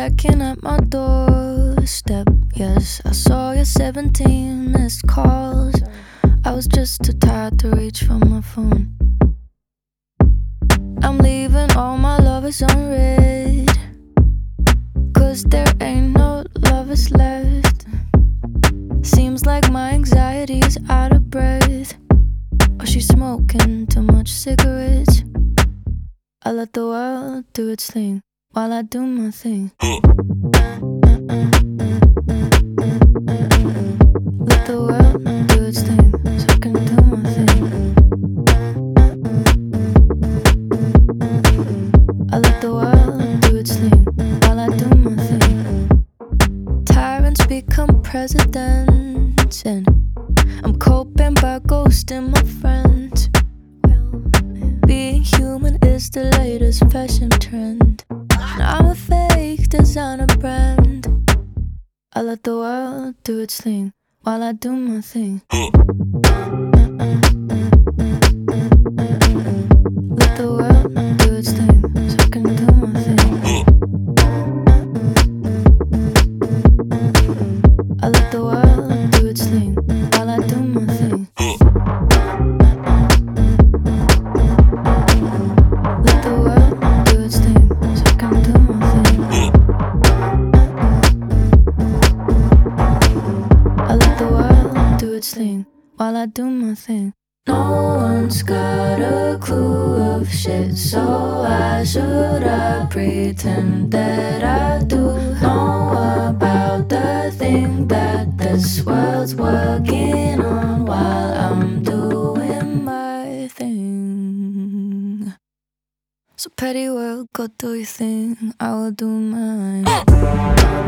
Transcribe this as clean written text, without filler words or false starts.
stacking at my doorstep. Yes, I saw your 17 missed calls. I was just too tired to reach for my phone. I'm leaving all my lovers unread, 'cause there ain't no lovers left. Seems like my anxiety is out of breath, or she's smoking too much cigarettes. I let the world do its thing while I do my thing. Let the world do its thing so I can do my thing. I let the world do its thing while I do my thing. Tyrants become presidents, and I'm coping by ghosting my friends. Being human is the latest fashion trend, and I'm a fake designer brand. I let the world do its thing while I do my thing. Let the world do its thing so I can do my thing. I let the world do its thing while I do my thing. Let the world do its thing so I can do my thing. I let the world do its thing while I do my thing. No one's got a clue of shit, so why should I pretend that I do know about the thing that this world's working on while I'm doing my thing? So petty world, go do your thing, I will do mine.